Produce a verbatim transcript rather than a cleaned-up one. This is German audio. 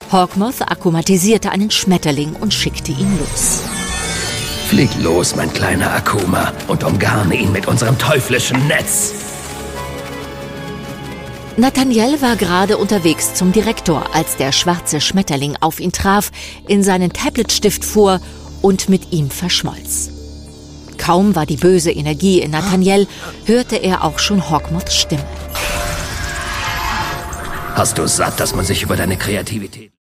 Hawkmoth akkumatisierte einen Schmetterling und schickte ihn los. Flieg los, mein kleiner Akuma, und umgarne ihn mit unserem teuflischen Netz. Nathaniel war gerade unterwegs zum Direktor, als der schwarze Schmetterling auf ihn traf, in seinen Tabletstift fuhr und mit ihm verschmolz. Kaum war die böse Energie in Nathaniel, hörte er auch schon Hawkmoths Stimme. Hast du satt, dass man sich über deine Kreativität...